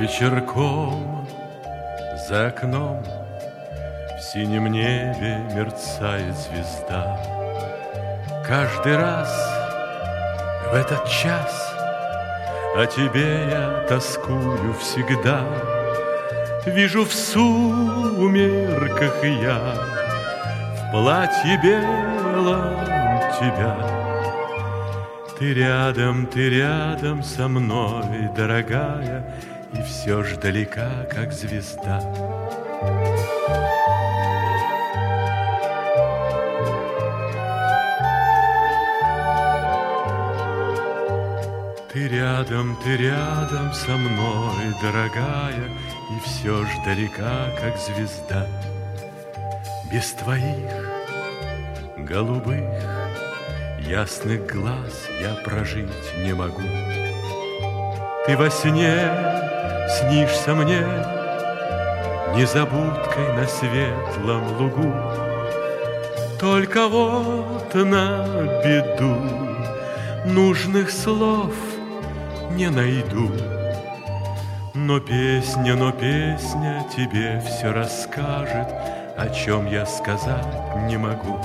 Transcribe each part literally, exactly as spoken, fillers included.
Вечерком за окном в синем небе мерцает звезда. Каждый раз в этот час о тебе я тоскую всегда. Вижу в сумерках я в платье белом тебя. Ты рядом, ты рядом со мной, дорогая, и все ж далека, как звезда. Ты рядом, ты рядом со мной, дорогая, и все ж далека, как звезда. Без твоих голубых ясных глаз я прожить не могу. Ты во сне снишься мне незабудкой на светлом лугу. Только вот на беду нужных слов не найду. Но песня, но песня тебе все расскажет, о чем я сказать не могу.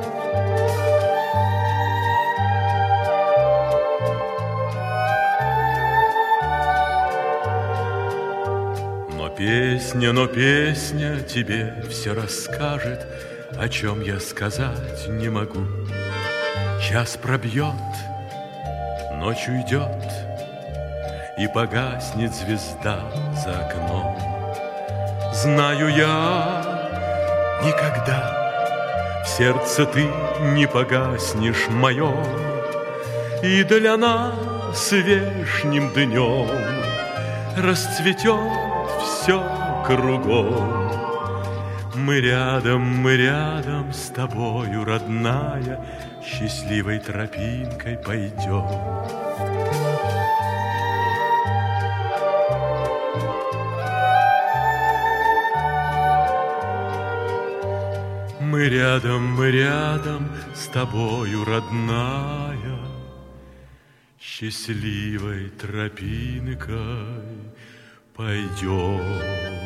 Песня, но песня тебе все расскажет, о чем я сказать не могу. Час пробьет, ночь уйдет, и погаснет звезда за окном. Знаю я, никогда в сердце ты не погаснешь моем, и для нас вешним днем расцветет все кругом. Мы рядом, мы рядом с тобою, родная, счастливой тропинкой пойдем. Мы рядом, мы рядом с тобою, родная, счастливой тропинкой пойдем.